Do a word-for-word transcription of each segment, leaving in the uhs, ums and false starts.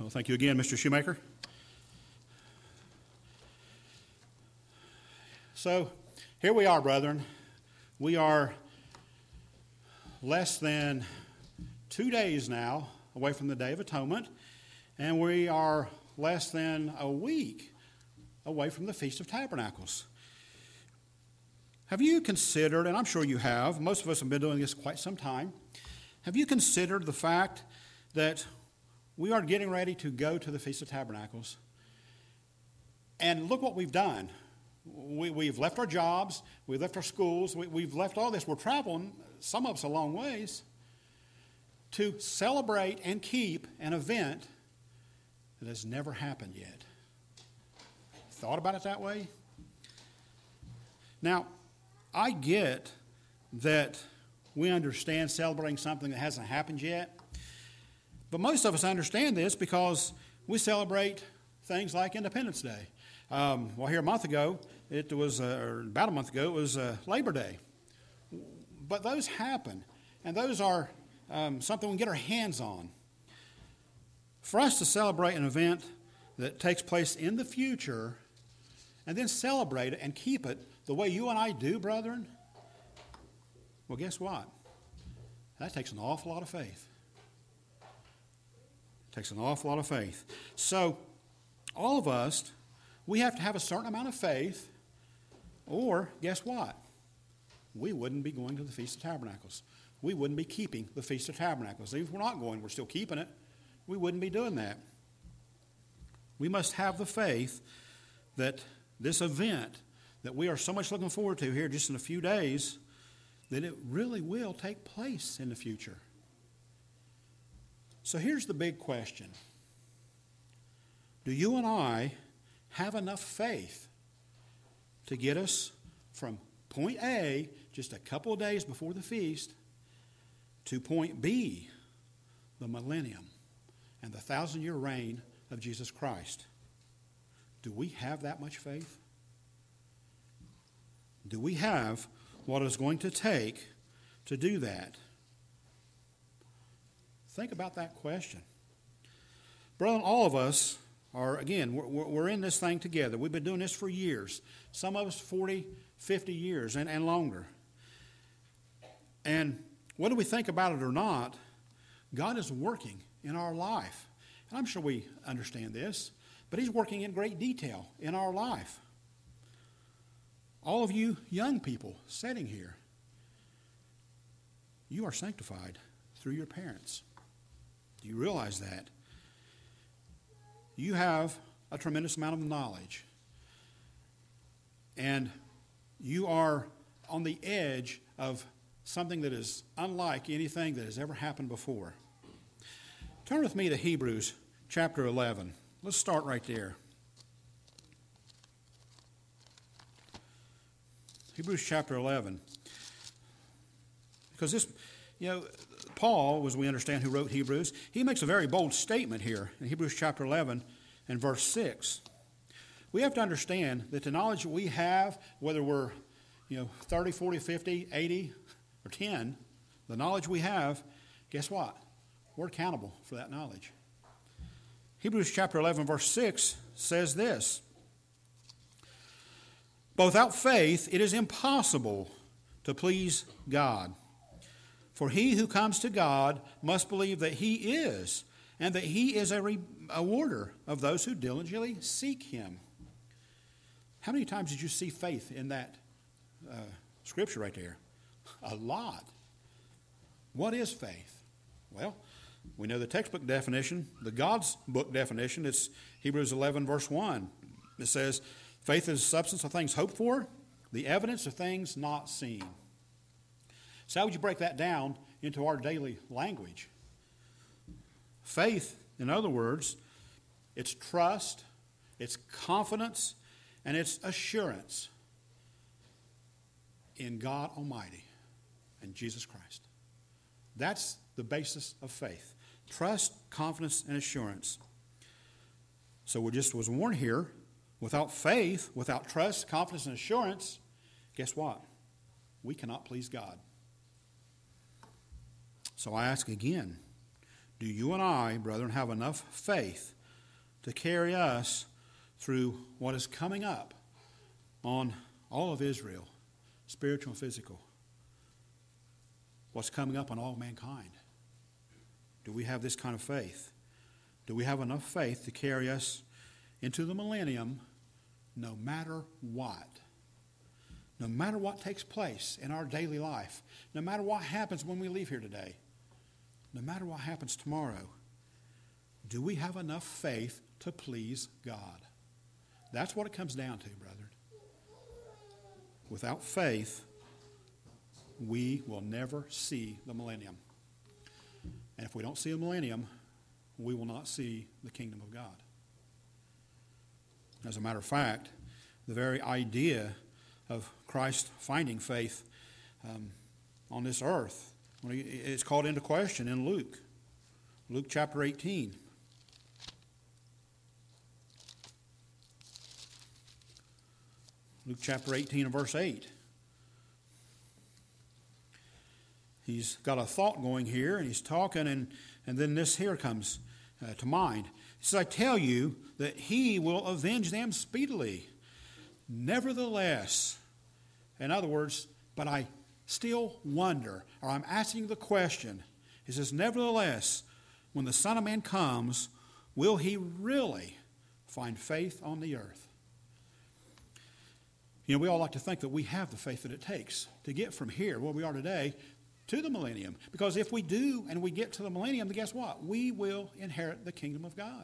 Well, thank you again, Mister Shoemaker. So, here we are, brethren. We are less than two days now away from the Day of Atonement, and we are less than a week away from the Feast of Tabernacles. Have you considered, and I'm sure you have, most of us have been doing this quite some time, have you considered the fact that we are getting ready to go to the Feast of Tabernacles? And look what we've done. We, we've left our jobs, we've left our schools, we, we've left all this. We're traveling, some of us a long ways, to celebrate and keep an event that has never happened yet. Thought about it that way? Now, I get that we understand celebrating something that hasn't happened yet, but most of us understand this because we celebrate things like Independence Day. Um, well, here a month ago, it was, uh, or about a month ago, it was uh, Labor Day. But those happen, and those are um, something we can get our hands on. For us to celebrate an event that takes place in the future and then celebrate it and keep it the way you and I do, brethren, well, guess what? That takes an awful lot of faith. It takes an awful lot of faith. So, all of us, we have to have a certain amount of faith, or guess what? We wouldn't be going to the Feast of Tabernacles. We wouldn't be keeping the Feast of Tabernacles. Even if we're not going, we're still keeping it. We wouldn't be doing that. We must have the faith that this event that we are so much looking forward to here just in a few days, that it really will take place in the future. So here's the big question. Do you and I have enough faith to get us from point A, just a couple of days before the feast, to point B, the millennium and the thousand-year reign of Jesus Christ? Do we have that much faith? Do we have what it's going to take to do that? Think about that question. Brethren, all of us are, again, we're, we're in this thing together. We've been doing this for years. Some of us forty, fifty years and, and longer. And whether we think about it or not, God is working in our life. And I'm sure we understand this, but He's working in great detail in our life. All of you young people sitting here, you are sanctified through your parents. Do you realize that? You have a tremendous amount of knowledge, and you are on the edge of something that is unlike anything that has ever happened before. Turn with me to Hebrews chapter eleven. Let's start right there. Hebrews chapter eleven. Because this, you know, Paul, as we understand, who wrote Hebrews, he makes a very bold statement here in Hebrews chapter eleven and verse six. We have to understand that the knowledge that we have, whether we're, you know, thirty, forty, fifty, eighty, or ten, the knowledge we have, guess what? We're accountable for that knowledge. Hebrews chapter eleven verse six says this: "But without faith it is impossible to please God. For he who comes to God must believe that He is, and that He is a rewarder of those who diligently seek Him." How many times did you see faith in that uh, scripture right there? A lot. What is faith? Well, we know the textbook definition, the God's book definition. It's Hebrews eleven verse one. It says, "Faith is the substance of things hoped for, the evidence of things not seen." So how would you break that down into our daily language? Faith, in other words, it's trust, it's confidence, and it's assurance in God Almighty and Jesus Christ. That's the basis of faith. Trust, confidence, and assurance. So we just was warned here, without faith, without trust, confidence, and assurance, guess what? We cannot please God. So I ask again, do you and I, brethren, have enough faith to carry us through what is coming up on all of Israel, spiritual and physical. What's coming up on all mankind? Do we have this kind of faith? Do we have enough faith to carry us into the millennium no matter what? No matter what takes place in our daily life, no matter what happens when we leave here today, no matter what happens tomorrow, do we have enough faith to please God? That's what it comes down to, brethren. Without faith, we will never see the millennium. And if we don't see the millennium, we will not see the kingdom of God. As a matter of fact, the very idea of Christ finding faith um, on this earth, it's called into question in Luke. Luke chapter eighteen. Luke chapter eighteen and verse eight. He's got a thought going here, and he's talking, and, and then this here comes uh, to mind. He says, I tell you that he will avenge them speedily. Nevertheless, in other words, but I still wonder, or I'm asking the question. He says, nevertheless, when the Son of Man comes, will he really find faith on the earth? You know, we all like to think that we have the faith that it takes to get from here, where we are today, to the millennium. Because if we do and we get to the millennium, then guess what? We will inherit the kingdom of God.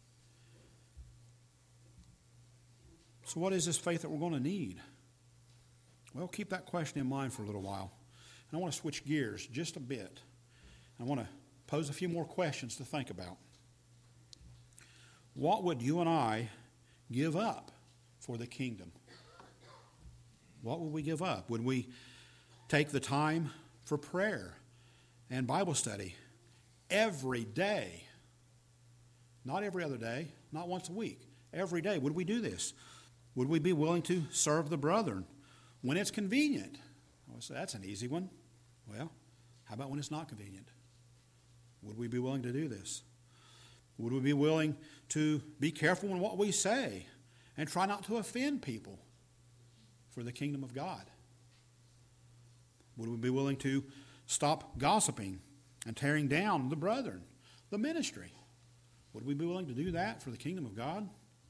So what is this faith that we're going to need? Well, keep that question in mind for a little while. And I want to switch gears just a bit. I want to pose a few more questions to think about. What would you and I give up for the kingdom? What would we give up? Would we take the time for prayer and Bible study every day? Not every other day, not once a week. Every day. Would we do this? Would we be willing to serve the brethren when it's convenient? Oh, so that's an easy one. Well, how about when it's not convenient? Would we be willing to do this? Would we be willing to be careful in what we say and try not to offend people for the kingdom of God? Would we be willing to stop gossiping and tearing down the brethren, the ministry? Would we be willing to do that for the kingdom of God?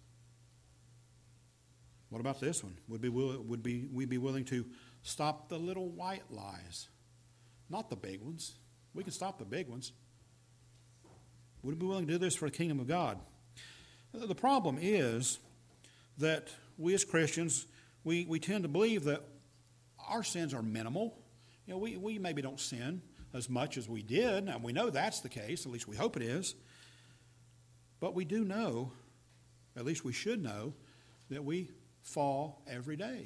What about this one? Would, be, would be, we be willing to stop the little white lies? Not the big ones. We can stop the big ones. Would we be willing to do this for the kingdom of God? The problem is that we as Christians, we, we tend to believe that our sins are minimal. You know, we, we maybe don't sin as much as we did, and we know that's the case, at least we hope it is. But we do know, at least we should know, that we fall every day.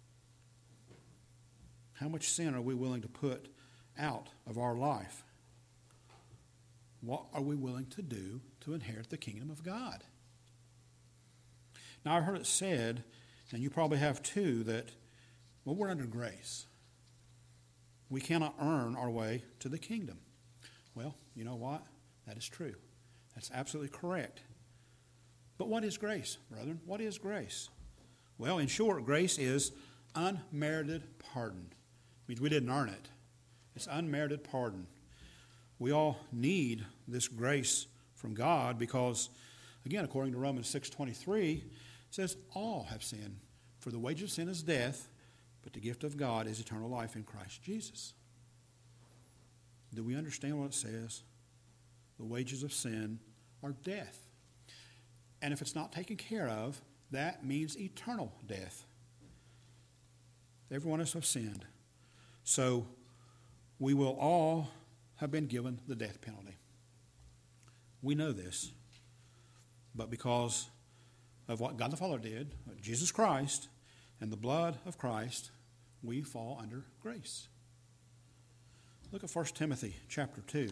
How much sin are we willing to put out of our life? What are we willing to do to inherit the kingdom of God? Now, I heard it said, and you probably have too, that, well, we're under grace. We cannot earn our way to the kingdom. Well, you know what? That is true. That's absolutely correct. But what is grace, brethren? What is grace? Well, in short, grace is unmerited pardon. It means we didn't earn it. It's unmerited pardon. We all need this grace from God because, again, according to Romans six twenty-three, it says, all have sinned, for the wages of sin is death, but the gift of God is eternal life in Christ Jesus. Do we understand what it says? The wages of sin are death. And if it's not taken care of, that means eternal death. Every one of us have sinned. So we will all have been given the death penalty. We know this. But because of what God the Father did, Jesus Christ, and the blood of Christ, we fall under grace. Look at First Timothy chapter two.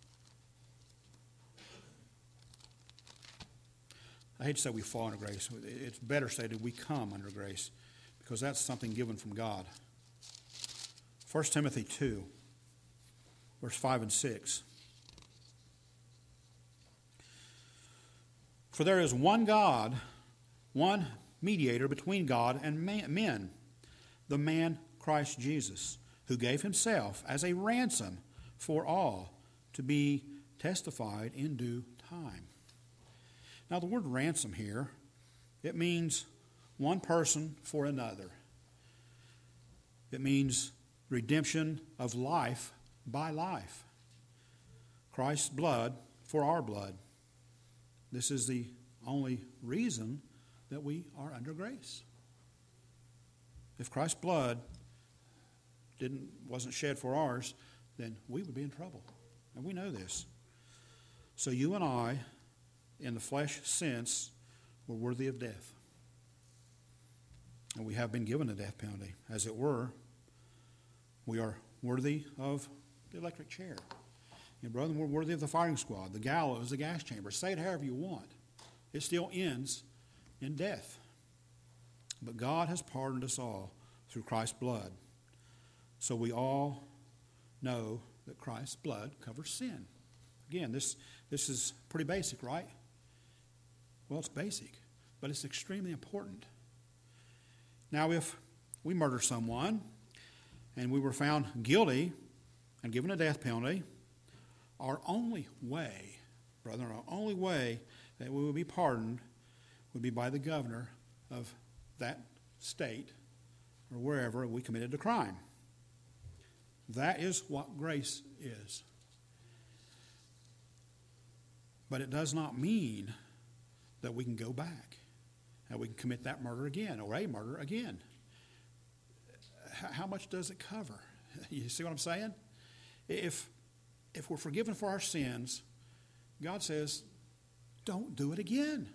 I hate to say we fall under grace. It's better stated we come under grace because that's something given from God. First Timothy two, verse five and six. For there is one God, one mediator between God and men, the man Christ Jesus, who gave himself as a ransom for all to be testified in due time. Now the word ransom here, it means one person for another. It means redemption of life by life. Christ's blood for our blood. This is the only reason that we are under grace. If Christ's blood didn't wasn't shed for ours, then we would be in trouble. And we know this. So you and I, in the flesh sense, were worthy of death. And we have been given a death penalty. As it were, we are worthy of the electric chair. You know, brother, we're worthy of the firing squad, the gallows, the gas chamber. Say it however you want. It still ends in death. But God has pardoned us all through Christ's blood. So we all know that Christ's blood covers sin. Again, this, this is pretty basic, right? Well, it's basic, but it's extremely important. Now, if we murder someone and we were found guilty and given a death penalty, our only way, brother, our only way that we would be pardoned would be by the governor of that state or wherever we committed the crime. That is what grace is. But it does not mean that we can go back and we can commit that murder again or a murder again. How much does it cover? You see what I'm saying? If, if we're forgiven for our sins, God says, don't do it again.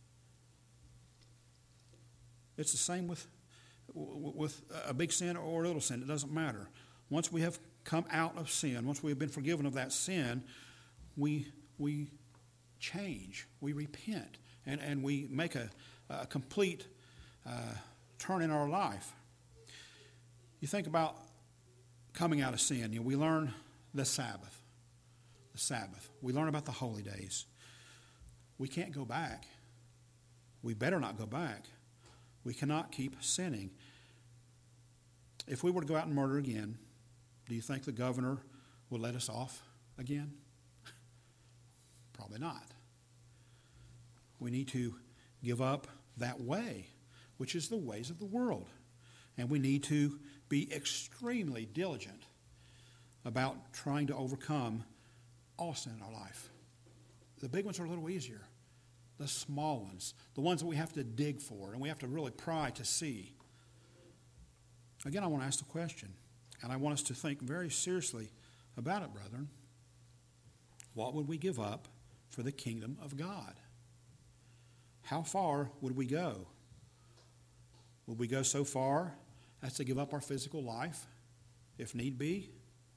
It's the same with, with a big sin or a little sin. It doesn't matter. Once we have come out of sin, once we have been forgiven of that sin, we we change, we repent, and, and we make a, a complete uh, turn in our life. You think about coming out of sin. You know, we learn the Sabbath. The Sabbath. We learn about the holy days. We can't go back. We better not go back. We cannot keep sinning. If we were to go out and murder again, do you think the governor would let us off again? Probably not. We need to give up that way, which is the ways of the world. And we need to be extremely diligent about trying to overcome all sin in our life. The big ones are a little easier. The small ones, the ones that we have to dig for and we have to really pry to see. Again, I want to ask the question, and I want us to think very seriously about it, brethren. What would we give up for the kingdom of God? How far would we go? Would we go so far as to give up our physical life, if need be?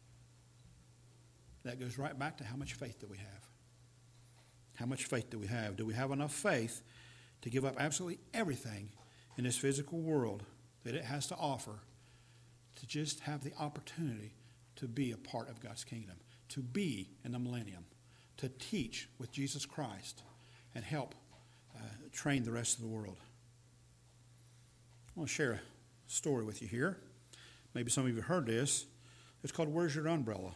That goes right back to how much faith do we have? How much faith do we have? Do we have enough faith to give up absolutely everything in this physical world that it has to offer to just have the opportunity to be a part of God's kingdom, to be in the millennium, to teach with Jesus Christ and help uh, train the rest of the world? I want to share a story with you here. Maybe some of you have heard this. It's called Where's Your Umbrella?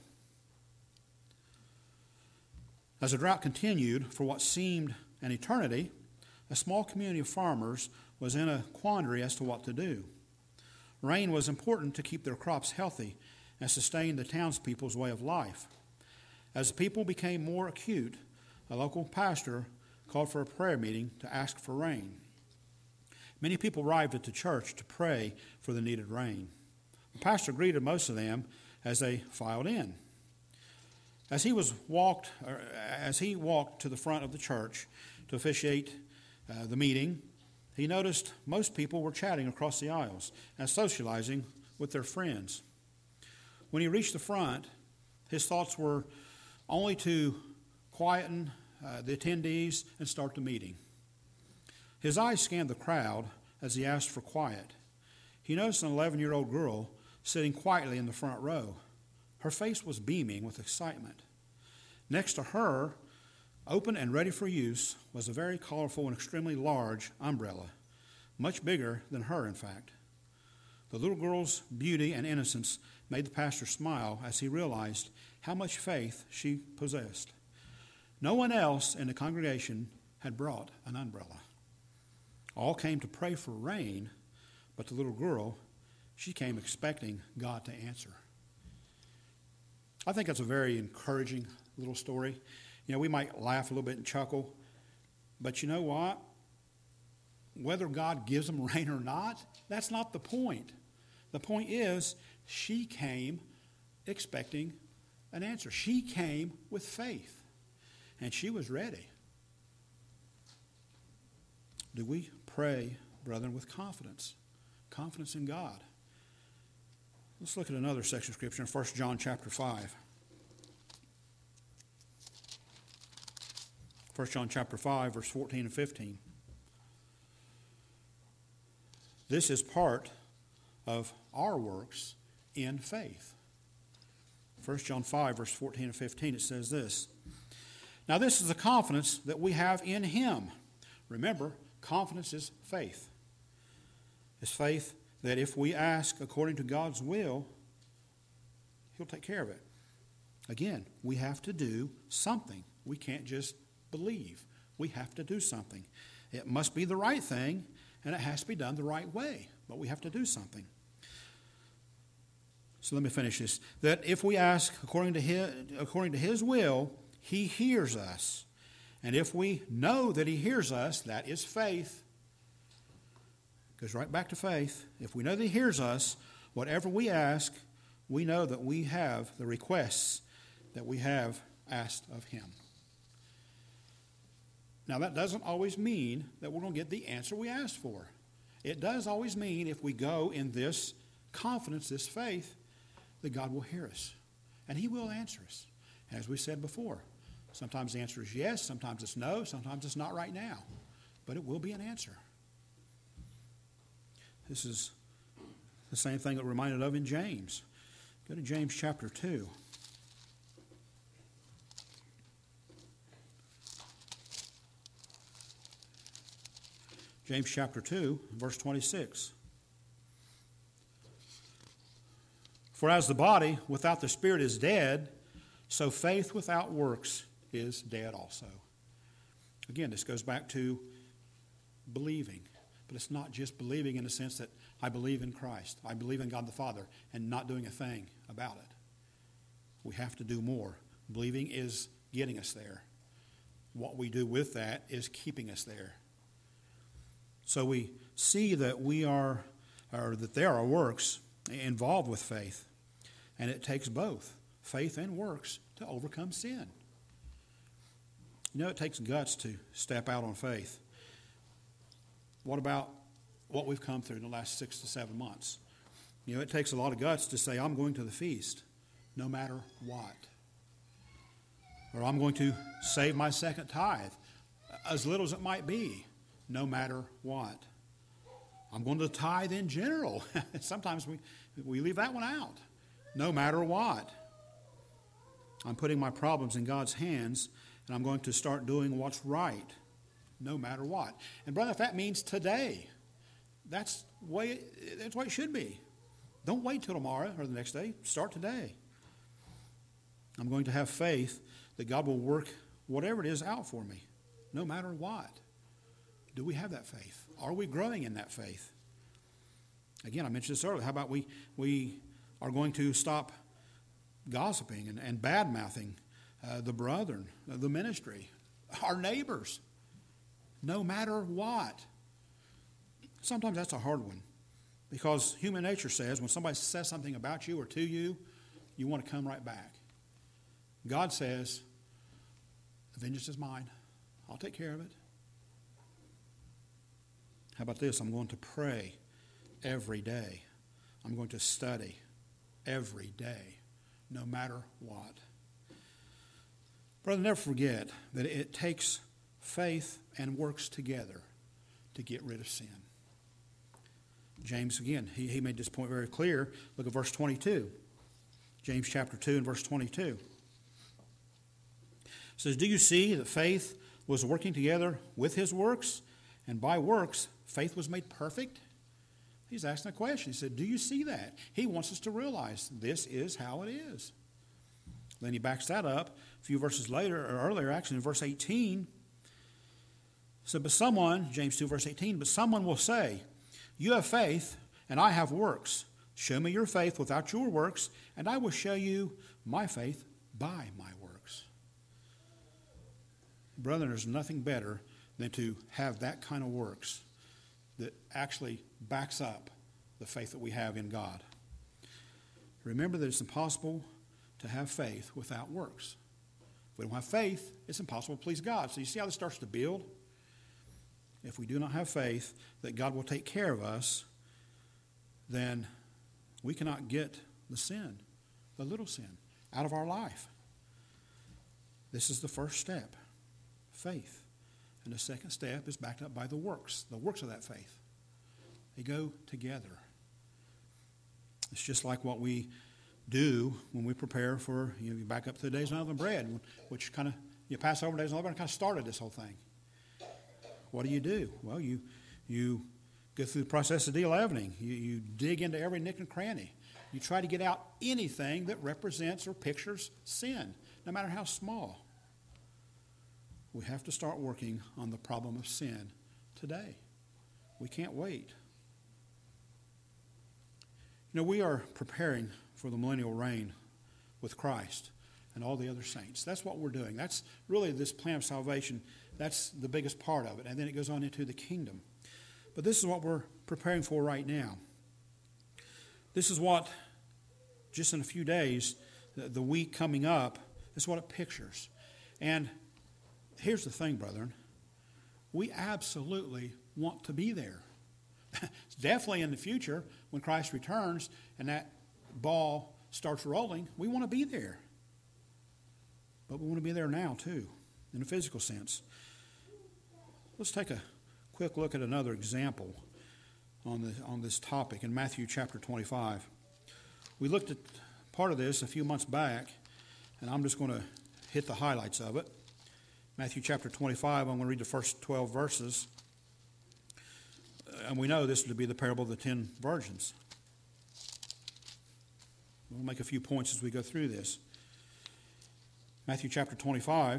As the drought continued for what seemed an eternity, a small community of farmers was in a quandary as to what to do. Rain was important to keep their crops healthy and sustain the townspeople's way of life. As the people became more acute, a local pastor called for a prayer meeting to ask for rain. Many people arrived at the church to pray for the needed rain. The pastor greeted most of them as they filed in. As he was walked, or as he walked to the front of the church to officiate uh, the meeting, he noticed most people were chatting across the aisles and socializing with their friends. When he reached the front, his thoughts were only to quieten uh, the attendees and start the meeting. His eyes scanned the crowd as he asked for quiet. He noticed an eleven-year-old girl sitting quietly in the front row. Her face was beaming with excitement. Next to her Open and ready for use was a very colorful and extremely large umbrella, much bigger than her, in fact. The little girl's beauty and innocence made the pastor smile as he realized how much faith she possessed. No one else in the congregation had brought an umbrella. All came to pray for rain, but the little girl, she came expecting God to answer. I think that's a very encouraging little story. You know, we might laugh a little bit and chuckle, but you know what? Whether God gives them rain or not, that's not the point. The point is, she came expecting an answer. She came with faith, and she was ready. Do we pray, brethren, with confidence? Confidence in God. Let's look at another section of Scripture in First John chapter five. First John chapter five, verse fourteen and fifteen. This is part of our works in faith. First John five, verse fourteen and fifteen, it says this. Now this is the confidence that we have in Him. Remember, confidence is faith. It's faith that if we ask according to God's will, He'll take care of it. Again, we have to do something. We can't just believe. We have to do something. It must be the right thing, and it has to be done the right way. But we have to do something. So let me finish this. That if we ask according to His, according to His will, He hears us. And if we know that He hears us, that is faith. Goes right back to faith. If we know that He hears us, whatever we ask, we know that we have the requests that we have asked of Him. Now, that doesn't always mean that we're going to get the answer we asked for. It does always mean if we go in this confidence, this faith, that God will hear us. And He will answer us. As we said before, sometimes the answer is yes, sometimes it's no, sometimes it's not right now. But it will be an answer. This is the same thing that we're reminded of in James. Go to James chapter two. James chapter two, verse twenty-six. For as the body without the spirit is dead, so faith without works is dead also. Again, this goes back to believing. But it's not just believing in the sense that I believe in Christ, I believe in God the Father, and not doing a thing about it. We have to do more. Believing is getting us there. What we do with that is keeping us there. So we see that we are, or that there are works involved with faith. And it takes both, faith and works, to overcome sin. You know, it takes guts to step out on faith. What about what we've come through in the last six to seven months? You know, it takes a lot of guts to say, I'm going to the feast, no matter what. Or I'm going to save my second tithe, as little as it might be, no matter what. I'm going to tithe in general. Sometimes we, we leave that one out. No matter what. I'm putting my problems in God's hands, and I'm going to start doing what's right, no matter what. And brother, if that means today, that's the way it, that's the way it should be. Don't wait till tomorrow or the next day. Start today. I'm going to have faith that God will work whatever it is out for me, no matter what. Do we have that faith? Are we growing in that faith? Again, I mentioned this earlier. How about we we are going to stop gossiping and, and bad-mouthing uh, the brethren, uh, the ministry, our neighbors, no matter what. Sometimes that's a hard one because human nature says when somebody says something about you or to you, you want to come right back. God says, vengeance is mine. I'll take care of it. How about this? I'm going to pray every day. I'm going to study every day, no matter what. Brother, never forget that it takes faith and works together to get rid of sin. James, again, he, he made this point very clear. Look at verse twenty-two. James chapter two and verse twenty-two. says, do you see that faith was working together with his works? And by works, faith was made perfect? He's asking a question. He said, do you see that? He wants us to realize this is how it is. Then he backs that up a few verses later, or earlier, actually in verse eighteen. He said, but someone, James two, verse eighteen, but someone will say, you have faith, and I have works. Show me your faith without your works, and I will show you my faith by my works. Brother, there's nothing better than to have that kind of works that actually backs up the faith that we have in God. Remember that it's impossible to have faith without works. If we don't have faith, it's impossible to please God. So you see how this starts to build? If we do not have faith that God will take care of us, then we cannot get the sin, the little sin, out of our life. This is the first step, faith. And the second step is backed up by the works, the works of that faith. They go together. It's just like what we do when we prepare for, you know, you back up to the days of unleavened bread, which kind of, you pass over days of unleavened bread, kind of started this whole thing. What do you do? Well, you you go through the process of de-leavening. You, you dig into every nick and cranny. You try to get out anything that represents or pictures sin, no matter how small. We have to start working on the problem of sin today. We can't wait. You know, we are preparing for the millennial reign with Christ and all the other saints. That's what we're doing. That's really this plan of salvation. That's the biggest part of it. And then it goes on into the kingdom. But this is what we're preparing for right now. This is what, just in a few days, the, the week coming up, this is what it pictures. And here's the thing, brethren. We absolutely want to be there. Definitely in the future, when Christ returns and that ball starts rolling, we want to be there. But we want to be there now, too, in a physical sense. Let's take a quick look at another example on the on this topic in Matthew chapter twenty-five. We looked at part of this a few months back, and I'm just going to hit the highlights of it. Matthew chapter twenty-five, I'm going to read the first twelve verses. And we know this to be the parable of the ten virgins. We'll make a few points as we go through this. Matthew chapter twenty-five,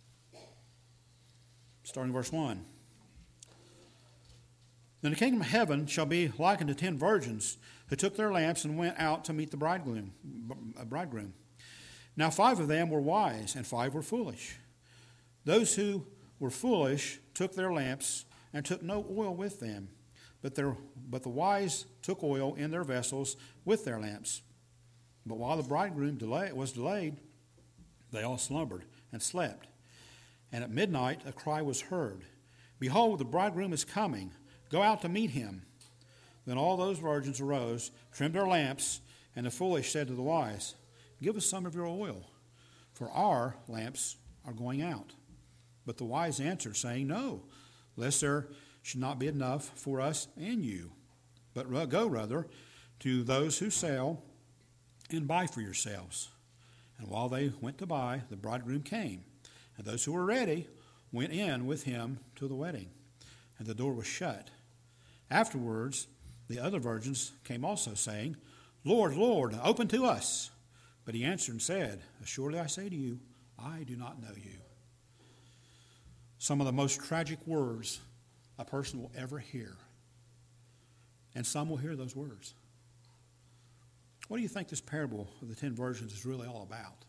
starting verse one. Then the kingdom of heaven shall be likened to ten virgins who took their lamps and went out to meet the bridegroom. bridegroom. Now five of them were wise, and five were foolish. Those who were foolish took their lamps and took no oil with them, but, their, but the wise took oil in their vessels with their lamps. But while the bridegroom delay, was delayed, they all slumbered and slept. And at midnight a cry was heard, Behold, the bridegroom is coming. Go out to meet him. Then all those virgins arose, trimmed their lamps, and the foolish said to the wise, Give us some of your oil, for our lamps are going out. But the wise answered, saying, No, lest there should not be enough for us and you. But go rather to those who sell and buy for yourselves. And while they went to buy, the bridegroom came. And those who were ready went in with him to the wedding. And the door was shut. Afterwards, the other virgins came also, saying, Lord, Lord, open to us. But he answered and said, Assuredly I say to you, I do not know you. Some of the most tragic words a person will ever hear. And some will hear those words. What do you think this parable of the ten virgins is really all about?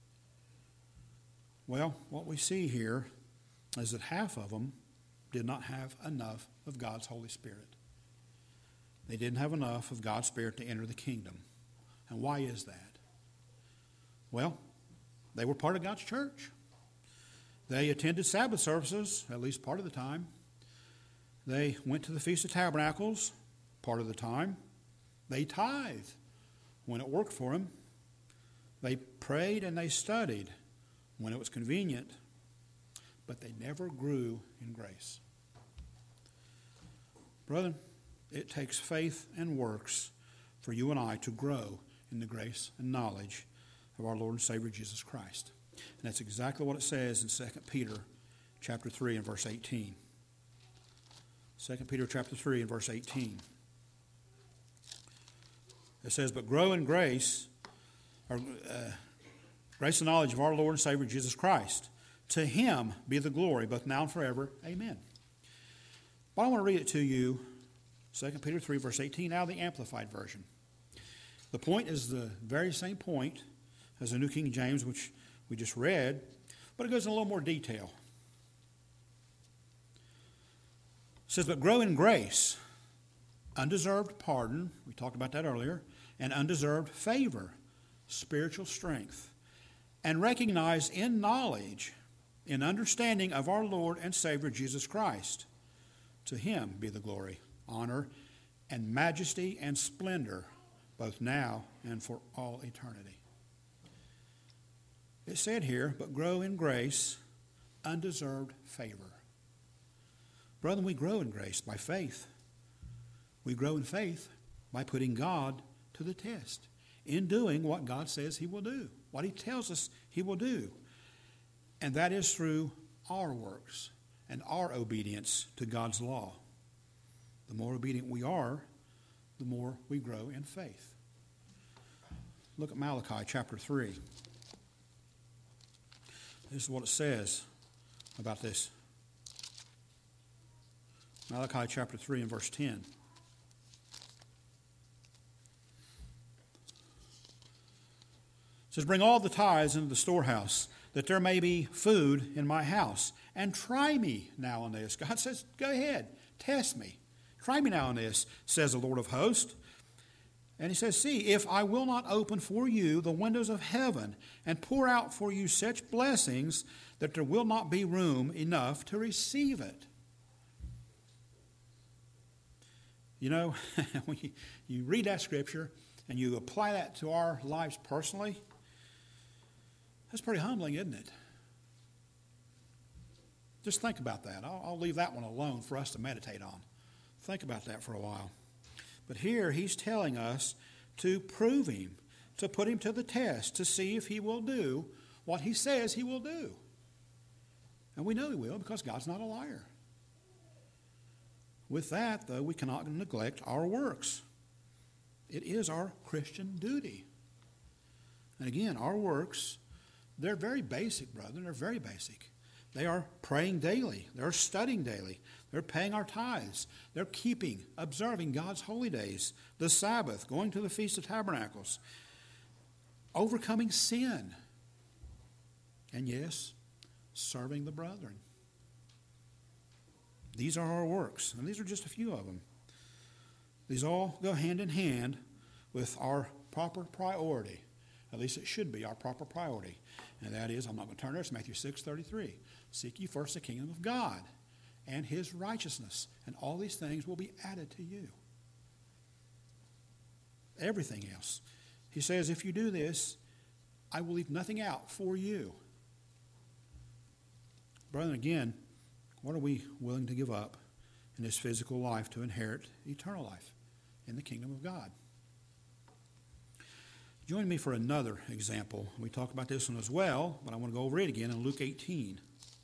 Well, what we see here is that half of them did not have enough of God's Holy Spirit. They didn't have enough of God's Spirit to enter the kingdom. And why is that? Well, they were part of God's church. They attended Sabbath services, at least part of the time. They went to the Feast of Tabernacles, part of the time. They tithed when it worked for them. They prayed and they studied when it was convenient. But they never grew in grace. Brethren, it takes faith and works for you and I to grow in the grace and knowledge of our Lord and Savior Jesus Christ. And that's exactly what it says in Second Peter chapter three and verse eighteen. Second Peter chapter three and verse eighteen. It says, but grow in grace, or uh, grace and knowledge of our Lord and Savior Jesus Christ. To him be the glory, both now and forever. Amen. But I want to read it to you, Second Peter three, verse eighteen, out of the Amplified Version. The point is the very same point as the New King James, which we just read, but it goes in a little more detail. It says, but grow in grace, undeserved pardon, we talked about that earlier, and undeserved favor, spiritual strength, and recognize in knowledge, in understanding of our Lord and Savior Jesus Christ. To him be the glory, honor, and majesty and splendor, both now and for all eternity. It said here, but grow in grace, undeserved favor. Brethren, we grow in grace by faith. We grow in faith by putting God to the test, in doing what God says he will do, what he tells us he will do. And that is through our works and our obedience to God's law. The more obedient we are, the more we grow in faith. Look at Malachi chapter three. This is what it says about this. Malachi chapter three and verse ten. It says, bring all the tithes into the storehouse, that there may be food in my house. And try me now on this. God says, go ahead, test me. Try me now on this, says the Lord of hosts. And he says, see, if I will not open for you the windows of heaven and pour out for you such blessings that there will not be room enough to receive it. You know, when you, you read that scripture and you apply that to our lives personally, that's pretty humbling, isn't it? Just think about that. I'll, I'll leave that one alone for us to meditate on. Think about that for a while. But here he's telling us to prove him, to put him to the test, to see if he will do what he says he will do. And we know he will because God's not a liar. With that, though, we cannot neglect our works. It is our Christian duty. And again, our works, they're very basic, brethren. They're very basic. They are praying daily. They're studying daily. They're paying our tithes. They're keeping, observing God's holy days, the Sabbath, going to the Feast of Tabernacles, overcoming sin, and yes, serving the brethren. These are our works, and these are just a few of them. These all go hand in hand with our proper priority. At least it should be our proper priority. And that is, I'm not going to turn there, it's Matthew six thirty-three. Seek ye first the kingdom of God and his righteousness, and all these things will be added to you. Everything else. He says, if you do this, I will leave nothing out for you. Brethren, again, what are we willing to give up in this physical life to inherit eternal life in the kingdom of God? Join me for another example. We talk about this one as well, but I want to go over it again in Luke eighteen.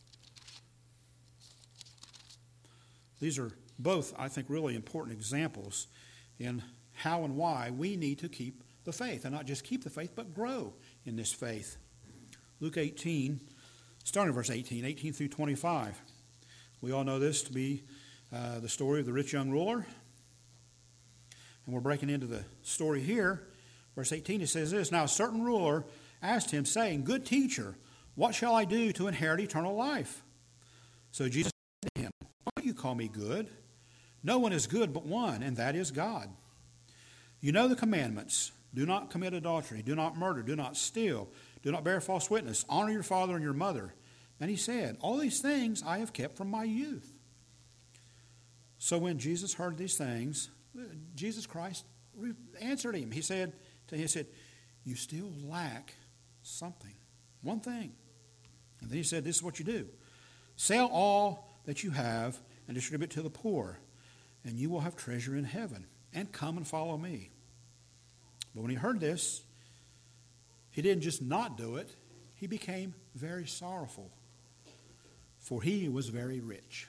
These are both, I think, really important examples in how and why we need to keep the faith, and not just keep the faith, but grow in this faith. Luke eighteen, starting verse eighteen, eighteen through twenty-five. We all know this to be uh, the story of the rich young ruler. And we're breaking into the story here. Verse eighteen, it says this, now a certain ruler asked him, saying, good teacher, what shall I do to inherit eternal life? So Jesus said to him, why do you call me good? No one is good but one, and that is God. You know the commandments. Do not commit adultery. Do not murder. Do not steal. Do not bear false witness. Honor your father and your mother. And he said, all these things I have kept from my youth. So when Jesus heard these things, Jesus Christ answered him. He said to him, he said, you still lack something, one thing. And then he said, this is what you do. Sell all that you have and distribute to the poor, and you will have treasure in heaven. And come and follow me. But when he heard this, he didn't just not do it. he became very sorrowful, for he was very rich.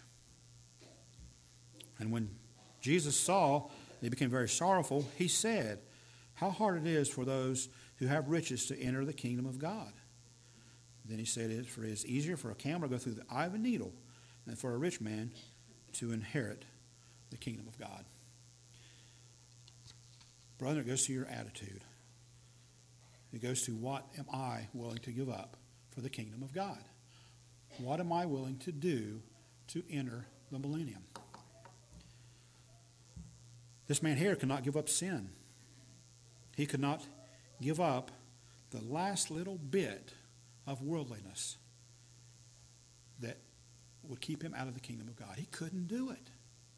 And when Jesus saw he became very sorrowful, he said, how hard it is for those who have riches to enter the kingdom of God. Then he said, for it is easier for a camel to go through the eye of a needle than for a rich man to inherit the kingdom of God. Brother, it goes to your attitude. It goes to what am I willing to give up for the kingdom of God? What am I willing to do to enter the millennium? This man here could not give up sin. He could not give up the last little bit of worldliness that would keep him out of the kingdom of God. He couldn't do it.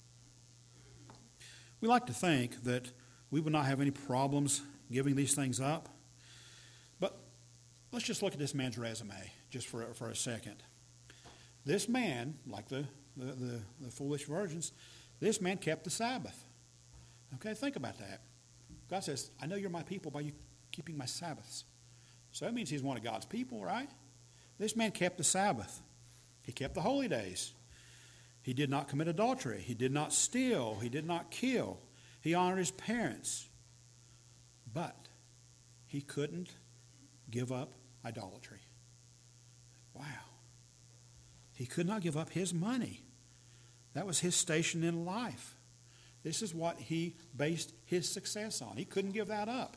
We like to think that we would not have any problems giving these things up. But let's just look at this man's resume just for, for a second. This man, like the, the, the, the foolish virgins, this man kept the Sabbath. Okay, think about that. God says, I know you're my people by you keeping my Sabbaths. So that means he's one of God's people, right? This man kept the Sabbath. He kept the holy days. He did not commit adultery. He did not steal. He did not kill. He honored his parents. But he couldn't give up idolatry. Wow. He could not give up his money. That was his station in life. This is what he based his success on. He couldn't give that up.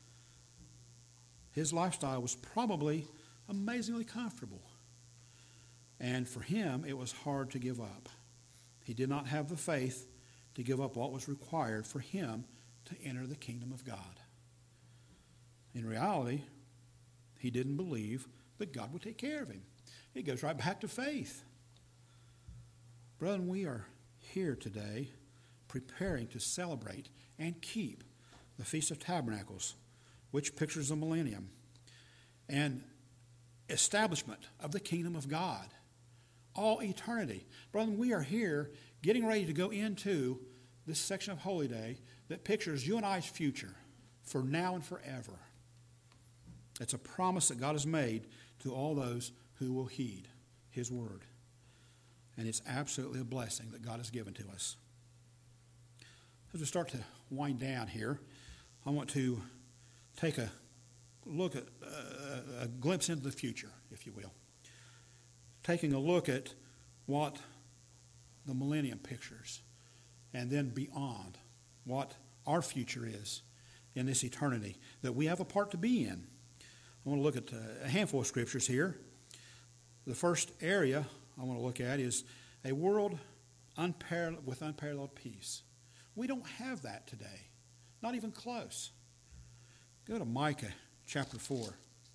His lifestyle was probably amazingly comfortable. And for him, it was hard to give up. He did not have the faith to give up what was required for him to enter the kingdom of God. In reality, he didn't believe that God would take care of him. It goes right back to faith. Brethren, we are here today preparing to celebrate and keep the Feast of Tabernacles, which pictures the millennium, and establishment of the kingdom of God, all eternity. Brethren, we are here getting ready to go into this section of Holy Day that pictures you and I's future for now and forever. It's a promise that God has made to all those who will heed his word. And it's absolutely a blessing that God has given to us. As we start to wind down here, I want to take a look at uh, a glimpse into the future, if you will. Taking a look at what the millennium pictures, and then beyond, what our future is in this eternity that we have a part to be in. I want to look at a handful of scriptures here. The first area I want to look at is a world unparalleled, with unparalleled peace. We don't have that today, not even close. Go to Micah chapter four.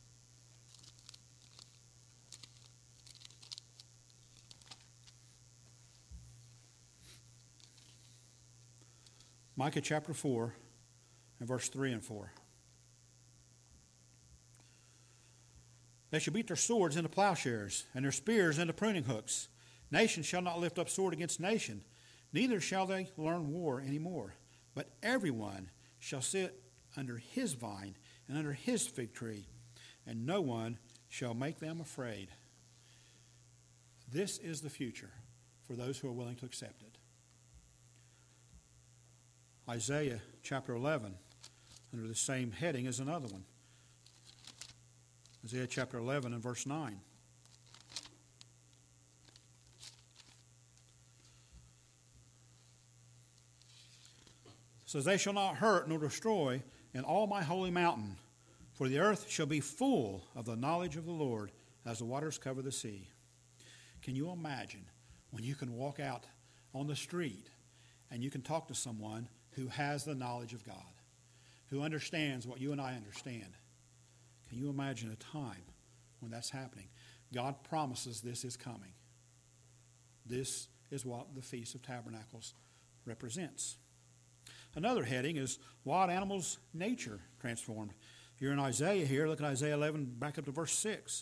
Micah chapter four and verse three and four. They shall beat their swords into plowshares, and their spears into pruning hooks. Nation shall not lift up sword against nation, neither shall they learn war any more. But everyone shall sit under his vine and under his fig tree, and no one shall make them afraid. This is the future for those who are willing to accept it. Isaiah chapter eleven, under the same heading, is another one. Isaiah chapter eleven and verse nine. It says, they shall not hurt nor destroy in all my holy mountain, for the earth shall be full of the knowledge of the Lord as the waters cover the sea. Can you imagine when you can walk out on the street and you can talk to someone who has the knowledge of God, who understands what you and I understand? Can you imagine a time when that's happening? God promises this is coming. This is what the Feast of Tabernacles represents. Another heading is wild animals' nature transformed. You're in Isaiah here. Look at Isaiah eleven, back up to verse six.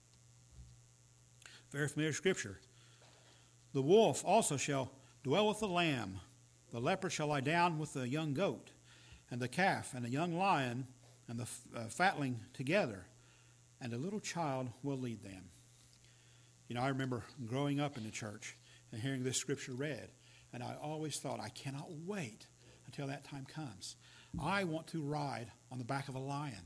Very familiar scripture. The wolf also shall dwell with the lamb. The leopard shall lie down with the young goat, and the calf and the young lion and the uh, fatling together. and a little child will lead them. You know, I remember growing up in the church and hearing this scripture read, and I always thought, I cannot wait until that time comes. I want to ride on the back of a lion.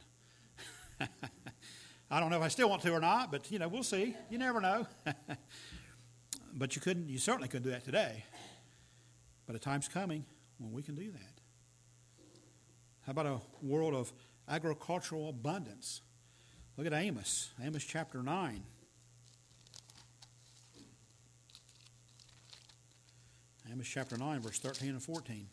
I don't know if I still want to or not, but, you know, we'll see. You never know. But you couldn't, you certainly couldn't do that today. But a time's coming when we can do that. How about a world of agricultural abundance? Look at Amos, Amos chapter nine. Amos chapter nine, verse thirteen and fourteen.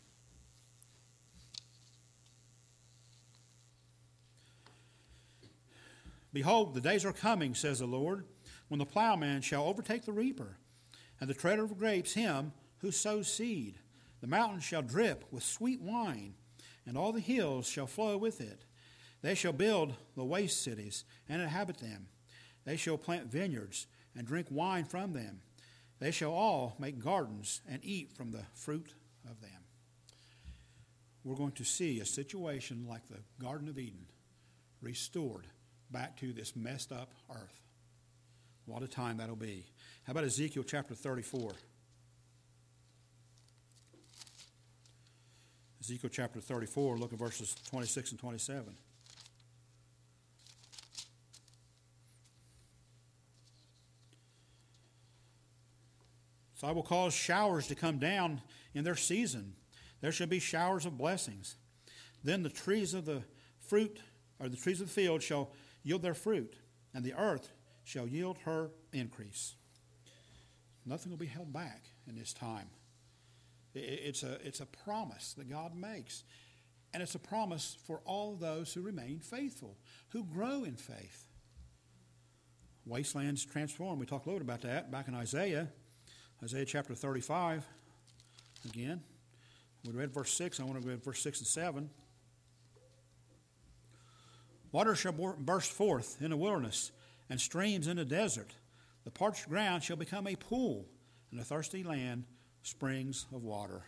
Behold, the days are coming, says the Lord, when the plowman shall overtake the reaper, and the treader of grapes him who sows seed. The mountains shall drip with sweet wine, and all the hills shall flow with it. They shall build the waste cities and inhabit them. They shall plant vineyards and drink wine from them. They shall all make gardens and eat from the fruit of them. We're going to see a situation like the Garden of Eden restored back to this messed up earth. What a time that'll be. How about Ezekiel chapter thirty-four? Ezekiel chapter thirty-four, look at verses twenty-six and twenty-seven. So I will cause showers to come down in their season. There shall be showers of blessings. Then the trees of the fruit, or the trees of the field shall yield their fruit, and the earth shall yield her increase. Nothing will be held back in this time. It's a, it's a promise that God makes. And it's a promise for all those who remain faithful, who grow in faith. Wastelands transform. We talked a little bit about that back in Isaiah. Isaiah chapter thirty-five. Again, we read verse six. I want to read verse six and seven. Water shall burst forth in the wilderness, and streams in the desert. The parched ground shall become a pool, and the thirsty land springs of water.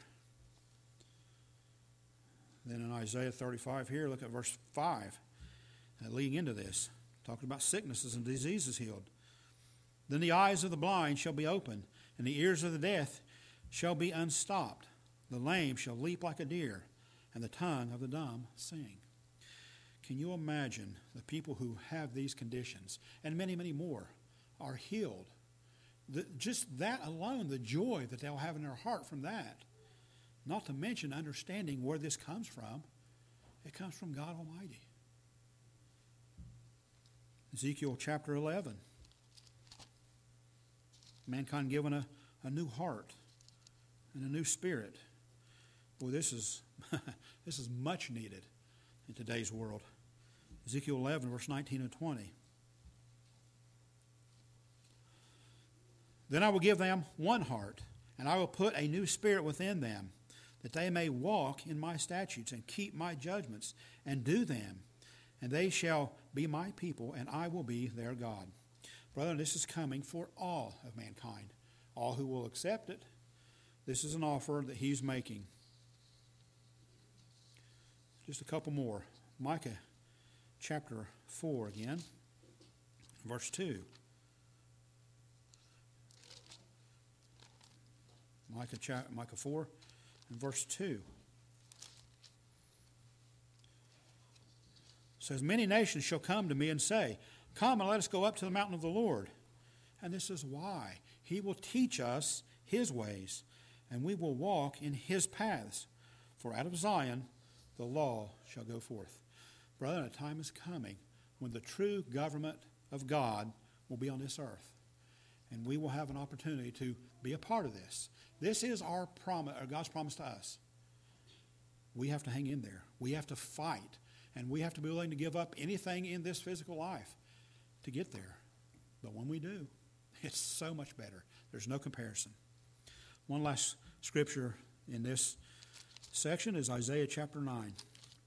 Then in Isaiah thirty-five here, look at verse five, uh, leading into this, talking about sicknesses and diseases healed. Then the eyes of the blind shall be opened, and the ears of the deaf shall be unstopped. The lame shall leap like a deer, and the tongue of the dumb sing. Can you imagine the people who have these conditions, and many, many more, are healed? The, just that alone, the joy that they'll have in their heart from that. Not to mention understanding where this comes from. It comes from God Almighty. Ezekiel chapter eleven. Mankind given a, a new heart and a new spirit. Boy, this is this is much needed in today's world. Ezekiel eleven, verse nineteen and twenty. Then I will give them one heart, and I will put a new spirit within them, that they may walk in my statutes and keep my judgments and do them. And they shall be my people, and I will be their God. Brethren, this is coming for all of mankind, all who will accept it. This is an offer that he's making. Just a couple more. Micah chapter four again, verse two. Micah, chapter, Micah four and verse two. It says, many nations shall come to me and say, come and let us go up to the mountain of the Lord. And this is why. He will teach us his ways, and we will walk in his paths. For out of Zion the law shall go forth. Brethren, a time is coming when the true government of God will be on this earth. And we will have an opportunity to be a part of this. This is our promise, or God's promise to us. We have to hang in there. We have to fight. And we have to be willing to give up anything in this physical life to get there. But when we do, it's so much better. There's no comparison. One last scripture in this section is Isaiah chapter nine.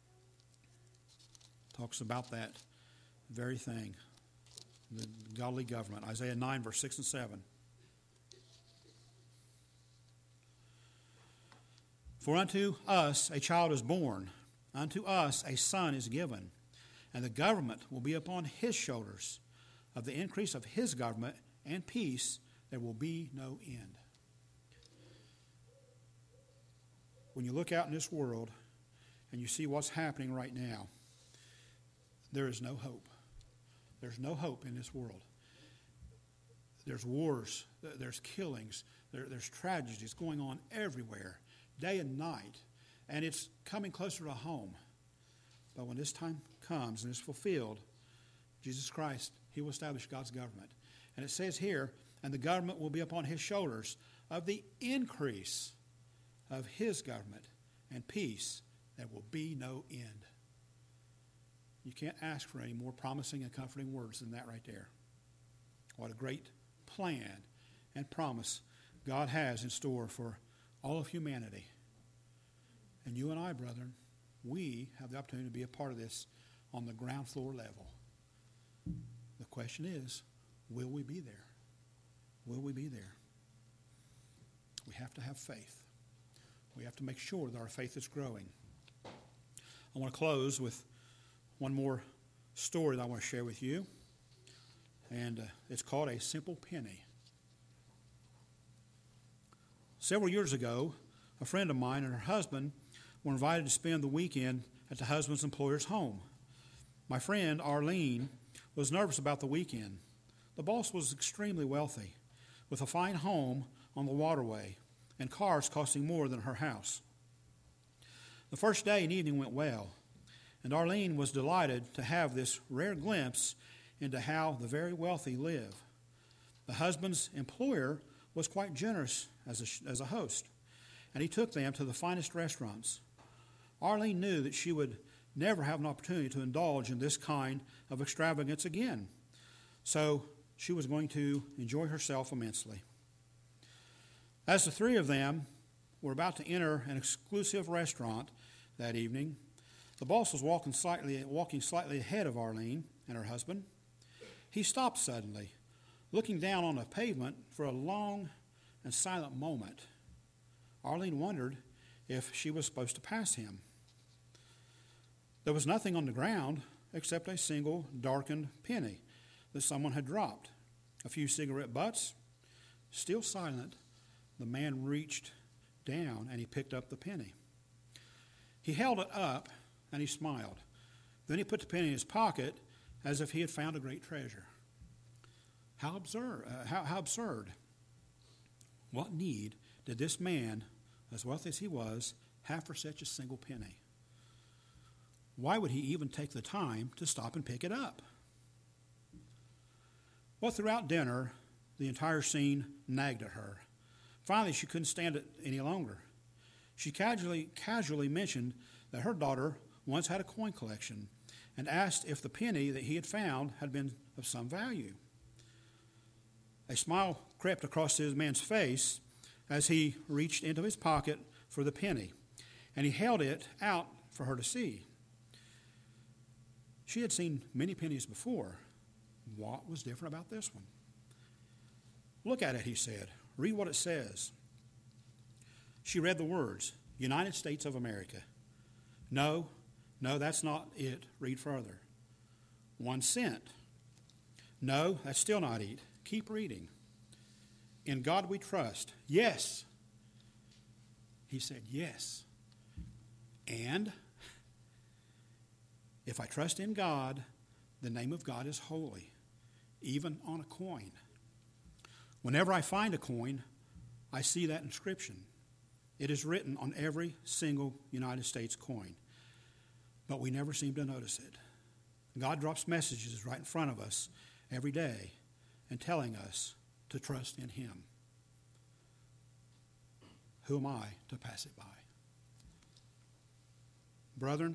Talks about that very thing, the godly government. Isaiah nine, verse six and seven. For unto us a child is born, unto us a son is given, and the government will be upon his shoulders. Of the increase of his government and peace, there will be no end. When you look out in this world and you see what's happening right now, there is no hope. There's no hope in this world. There's wars, there's killings, there, there's tragedies going on everywhere, day and night, and it's coming closer to home. But when this time comes and is fulfilled, Jesus Christ, he will establish God's government. And it says here, and the government will be upon his shoulders. Of the increase of his government and peace, there will be no end. You can't ask for any more promising and comforting words than that right there. What a great plan and promise God has in store for all of humanity. And you and I, brethren, we have the opportunity to be a part of this on the ground floor level. The question is, will we be there? Will we be there? We have to have faith. We have to make sure that our faith is growing. I want to close with one more story that I want to share with you. And uh, it's called A Simple Penny. Several years ago, a friend of mine and her husband were invited to spend the weekend at the husband's employer's home. My friend, Arlene, was nervous about the weekend. The boss was extremely wealthy, with a fine home on the waterway and cars costing more than her house. The first day and evening went well, and Arlene was delighted to have this rare glimpse into how the very wealthy live. The husband's employer was quite generous as a, as a host, and he took them to the finest restaurants. Arlene knew that she would never have an opportunity to indulge in this kind of extravagance again, so she was going to enjoy herself immensely. As the three of them were about to enter an exclusive restaurant that evening, the boss was walking slightly, walking slightly ahead of Arlene and her husband. He stopped suddenly, looking down on the pavement for a long and silent moment. Arlene wondered if she was supposed to pass him. There was nothing on the ground except a single darkened penny that someone had dropped. A few cigarette butts. Still silent, the man reached down and he picked up the penny. He held it up and he smiled. Then he put the penny in his pocket as if he had found a great treasure. How absurd! Uh, how, how absurd! What need did this man, as wealthy as he was, have for such a single penny? Why would he even take the time to stop and pick it up? Well, throughout dinner, the entire scene nagged at her. Finally, she couldn't stand it any longer. She casually, casually mentioned that her daughter once had a coin collection and asked if the penny that he had found had been of some value. A smile crept across this man's face as he reached into his pocket for the penny, and he held it out for her to see. She had seen many pennies before. What was different about this one? Look at it, he said. Read what it says. She read the words, United States of America. No, no, that's not it. Read further. One cent. No, that's still not it. Keep reading. In God we trust. Yes. He said, yes. And if I trust in God, the name of God is holy, even on a coin. Whenever I find a coin, I see that inscription. It is written on every single United States coin, but we never seem to notice it. God drops messages right in front of us every day and telling us to trust in Him. Who am I to pass it by? Brethren,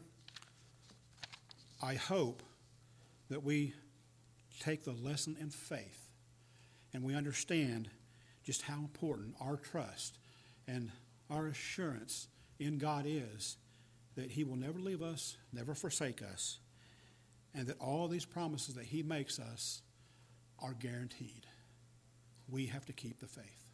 I hope that we take the lesson in faith and we understand just how important our trust and our assurance in God is, that He will never leave us, never forsake us, and that all these promises that He makes us are guaranteed. We have to keep the faith.